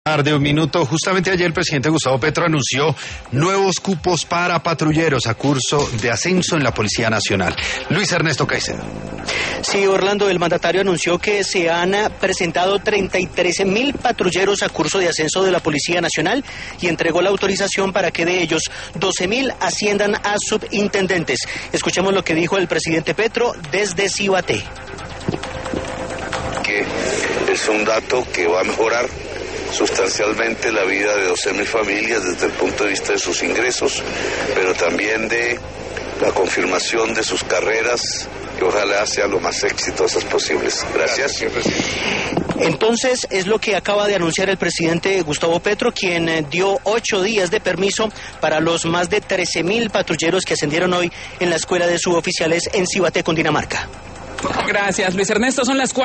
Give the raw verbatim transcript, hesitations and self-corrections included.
De un minuto, justamente ayer el presidente Gustavo Petro anunció nuevos cupos para patrulleros a curso de ascenso en la Policía Nacional. Luis Ernesto Caicedo. Sí, Orlando, el mandatario anunció que se han presentado treinta y tres mil patrulleros a curso de ascenso de la Policía Nacional y entregó la autorización para que de ellos doce mil asciendan a subintendentes. Escuchemos lo que dijo el presidente Petro desde Cibaté. Que es un dato que va a mejorar sustancialmente la vida de doce mil familias desde el punto de vista de sus ingresos, pero también de la confirmación de sus carreras, que ojalá sean lo más exitosas posibles. Gracias, señor presidente. Entonces, es lo que acaba de anunciar el presidente Gustavo Petro, quien eh, dio ocho días de permiso para los más de trece mil patrulleros que ascendieron hoy en la Escuela de Suboficiales en Cibaté, Cundinamarca. Gracias, Luis Ernesto. Son las cuatro.